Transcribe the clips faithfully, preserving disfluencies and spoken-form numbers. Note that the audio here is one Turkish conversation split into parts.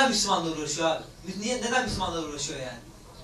neden Müslümanla uğraşıyor abi? Niye, neden Müslümanla uğraşıyor yani?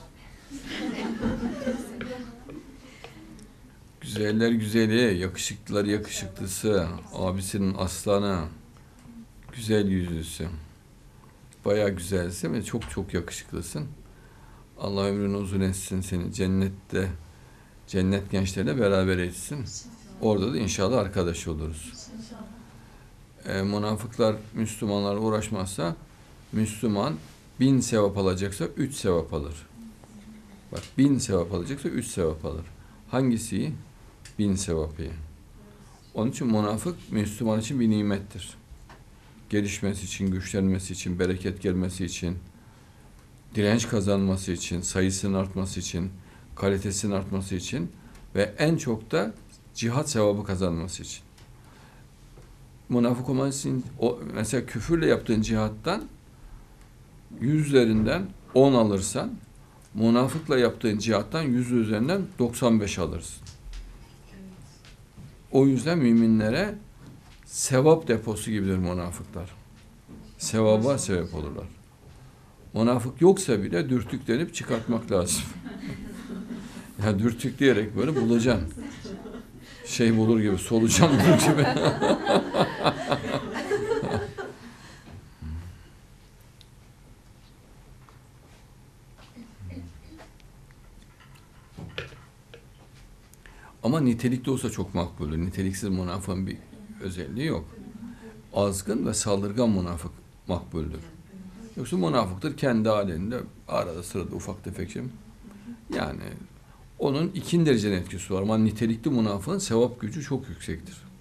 Güzeller güzeli, yakışıklılar yakışıklısı, abisinin aslanı, güzel yüzlüsü. Bayağı güzelsin ve çok çok yakışıklısın. Allah ömrünü uzun etsin seni. Cennette, cennet gençlerle beraber etsin. Orada da inşallah arkadaş oluruz. E, münafıklar Müslümanlarla uğraşmazsa, Müslüman bin sevap alacaksa üç sevap alır. Bak, bin sevap alacaksa üç sevap alır. Hangisi iyi? Bin sevap iyi. Onun için münafık Müslüman için bir nimettir. Gelişmesi için, güçlenmesi için, bereket gelmesi için, direnç kazanması için, sayısının artması için, kalitesinin artması için ve en çok da cihat sevabı kazanması için. Münafık olması için, o, mesela küfürle yaptığın cihattan yüz üzerinden on alırsan, münafıkla yaptığın cihattan yüz üzerinden doksan beş alırsın. O yüzden müminlere sevap deposu gibidir münafıklar. Sevaba sebep olurlar. Münafık yoksa bile dürtüklenip çıkartmak lazım. Ya dürtükleyerek böyle bulacaksın. Şey bulur gibi, solucan bulur gibi. Ama nitelikli olsa çok makbuldür. Niteliksiz münafığın bir özelliği yok. Azgın ve saldırgan münafık makbuldür. Yoksa münafıktır kendi halinde, arada sırada ufak tefek şey. Yani onun ikinci dereceden etkisi var ama nitelikli münafığın sevap gücü çok yüksektir.